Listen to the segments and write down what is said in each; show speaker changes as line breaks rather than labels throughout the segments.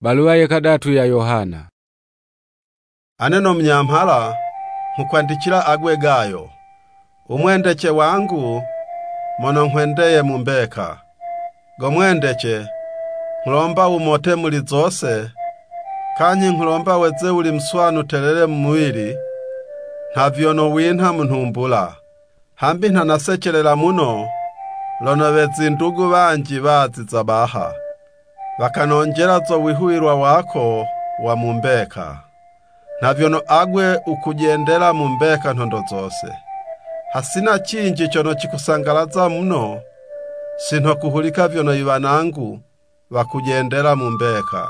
Balua ya kadatu ya Yohana.
Aneno mnyampala nkukwandikira agwe Gayo, umwendece wangu mono nkwendeye mumbeka. Gomwendece nkulomba umote muli zose, kanyi nkulomba weze uli mswanu telele mmuwili, ntavyono winha muntumbula. Hambi ntanasechelela muno, lono bezi ndugu banji baziza baha, bakanongera zo wihuirwa wako wa mumbeka. Ntavyono agwe ukugendera mumbeka ntondo zose. Hasina chinji chono chikusangalaza muno, sinto kuhulika vyono iwanangu wakugendera mumbeka.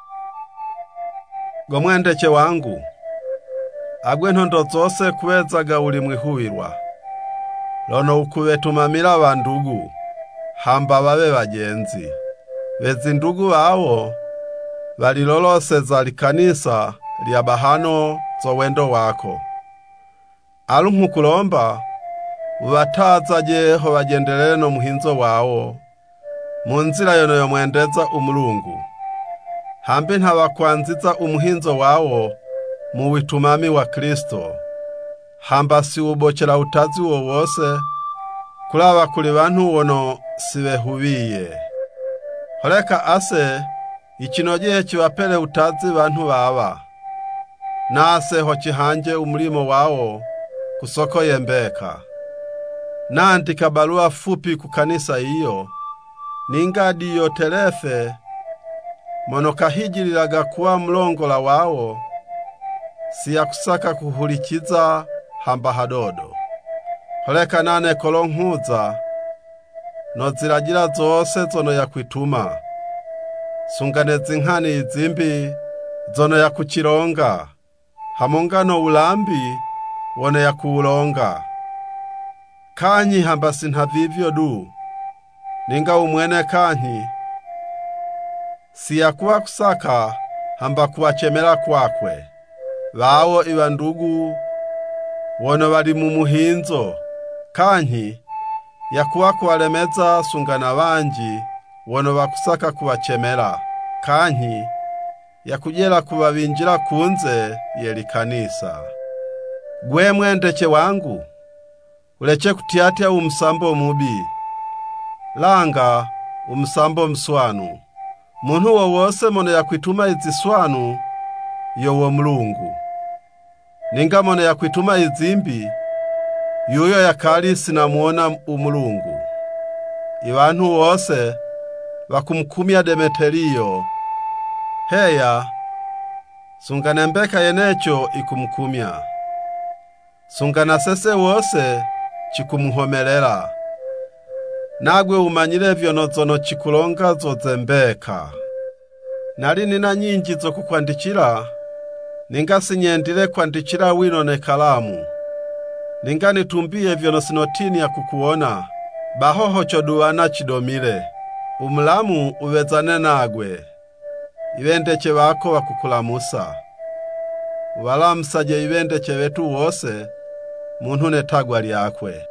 Gomwendece wangu, agwe ntondo zose kuwezaga uli mwihuirwa, lono ukubetumamira bandugu, hamba babe bagenzi. Bezi ndugu bawo baliloloseza likanisa lya bahano zo wendo wako. Alu nkukulomba ubatazaje ho bagendelele no muhinzo wawo, mu nzira yono yomwendeza umulungu. Hambi ntabakwanziza umuhinzo wawo mu witumami wa Kristo. Hamba si ubocera utazi wo wose, kulaba kuli bantu wono sibehubiye. Holeka ase ikinogeye kibapele utazi bantu baba. Nase ho kihanje umulimo wawo kusoko yembeka. Naandika barua fupi ku kanisa iyo, ningadi yo telefe mono kahijiliraga kuwa mlongola wawo, siya kusaka kuhulikiza hamba hadodo. Holeka nane kolonhuza no ziragira zose zono yakwituma. Sungane zinkhani izimbi zono yakuchironga, hamongano ulambi wono yakuulonga. Kanyi hamba sinhavivyo du, ninga umwene kanyi siyakuwa kusaka hamba kuwachemela kwakwe. Bawo iwa ndugu wono bali mu muhinzo, kanyi yakuwa kuwalemeza sungana banji wono bakusaka kuwachemela, kanyi yakujela kubabinjira kunze yeli kanisa. Gwe mwendece wangu, ulece kutiatia umsambo mubi, langa umsambo mswanu. Muntu wose mono yakwituma iziswanu yowo Mulungu. Ninga mono yakwituma izimbi, yuyo yakali sinamuona umulungu. Iwantu wose wakumkumia Demeteriyo, heya sungana mbeka yenecho ikumkumia. Sungana sese wose chikumuhomelela. Nagwe umanyire vyono zono chikulonga zoze mbeka. Nali nina nyinji zo kukwandikira, ninga sinyendile kwandikira winone kalamu. Ninga nitumbiye vyono sinotini ya kukuona, bahoho choduwana chidomile. Umulamu uwezane nagwe, ibendece bako wakukulamusa. Ubalamusaje ibendece betu wose, muntu netagwa lyakwe.